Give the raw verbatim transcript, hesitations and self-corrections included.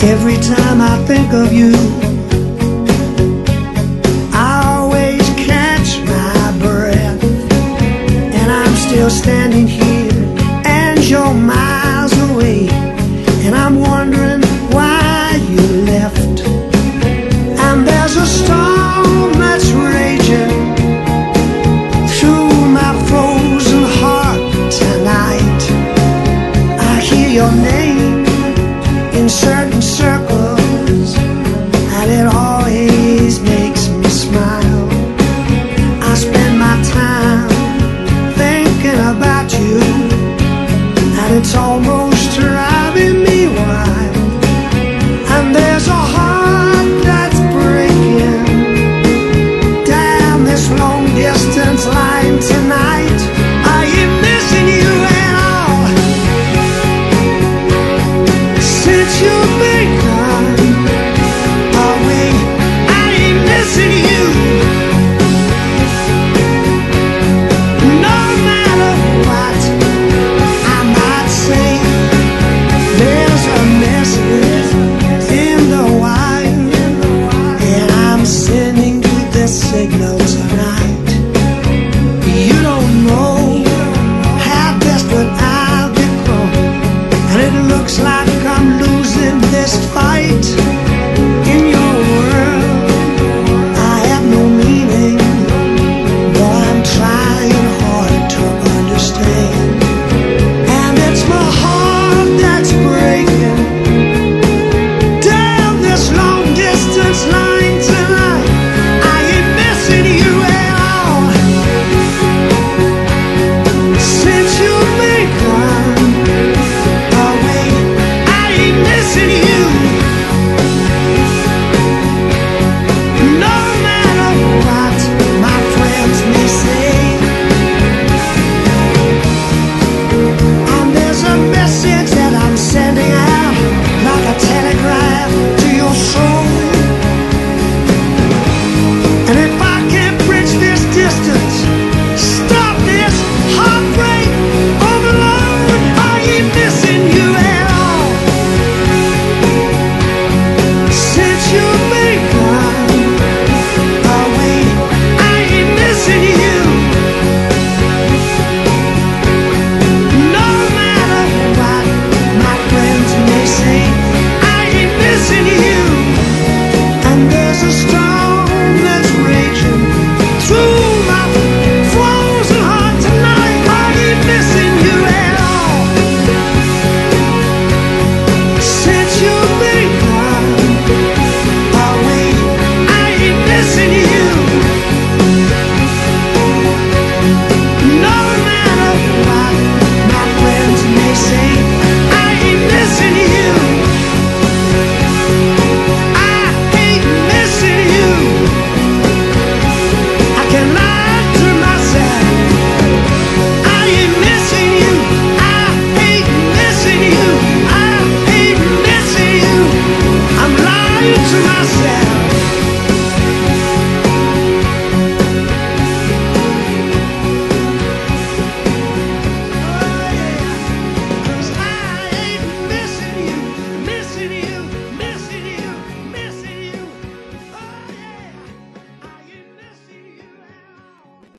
Every time I think of you, I always catch my breath, and I'm still standing here and you're miles away, and I'm wondering why you left. And there's a storm that's raging through my frozen heart tonight. I hear your name in certain circles, and it always makes me smile. I spend my time thinking about you, and it's almost